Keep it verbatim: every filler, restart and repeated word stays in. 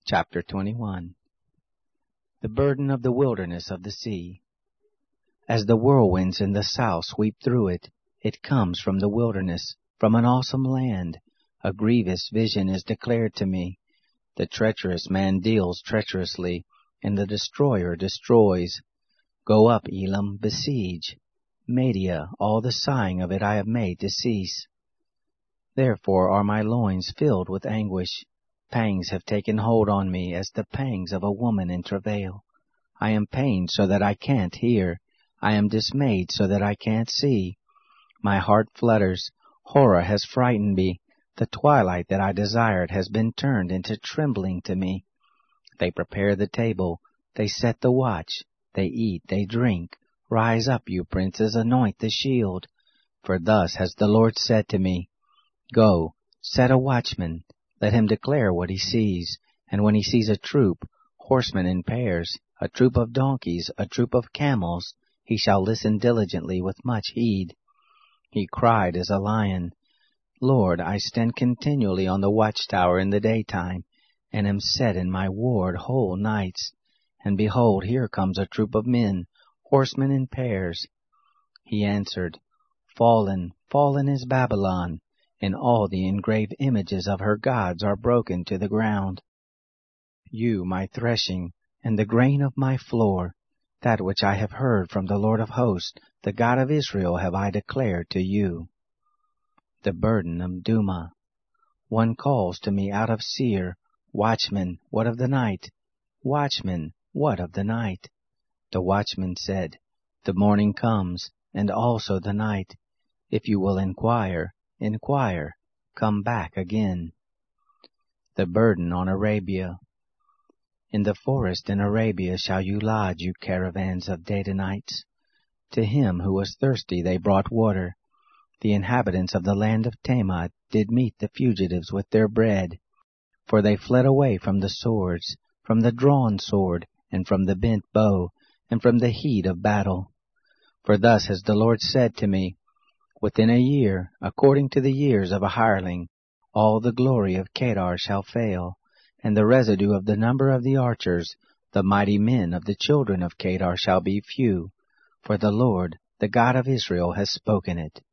Chapter twenty-one. The burden of the wilderness of the sea. As the whirlwinds in the south sweep through it, it comes from the wilderness, from an awesome land. A grievous vision is declared to me. The treacherous man deals treacherously, and the destroyer destroys. Go up, Elam, besiege. Media, all the sighing of it I have made to cease. Therefore are my loins filled with anguish. Pangs have taken hold on me as the pangs of a woman in travail. I am pained so that I can't hear. I am dismayed so that I can't see. My heart flutters. Horror has frightened me. The twilight that I desired has been turned into trembling to me. They prepare the table. They set the watch. They eat, they drink. Rise up, you princes, anoint the shield. For thus has the Lord said to me, Go, set a watchman. Let him declare what he sees, and when he sees a troop, horsemen in pairs, a troop of donkeys, a troop of camels, he shall listen diligently with much heed. He cried as a lion, Lord, I stand continually on the watchtower in the daytime, and am set in my ward whole nights. And behold, here comes a troop of men, horsemen in pairs. He answered, Fallen, fallen is Babylon, and all the engraved images of her gods are broken to the ground. You, my threshing, and the grain of my floor, that which I have heard from the Lord of hosts, the God of Israel, have I declared to you. The burden of Duma. One calls to me out of Seir, Watchman, what of the night? Watchman, what of the night? The watchman said, The morning comes, and also the night. If you will inquire, inquire, come back again. The burden on Arabia. In the forest in Arabia shall you lodge, you caravans of Dedanites. To him who was thirsty they brought water. The inhabitants of the land of Temah did meet the fugitives with their bread. For they fled away from the swords, from the drawn sword, and from the bent bow, and from the heat of battle. For thus has the Lord said to me, Within a year, according to the years of a hireling, all the glory of Kedar shall fail, and the residue of the number of the archers, the mighty men of the children of Kedar shall be few, for the Lord, the God of Israel, has spoken it.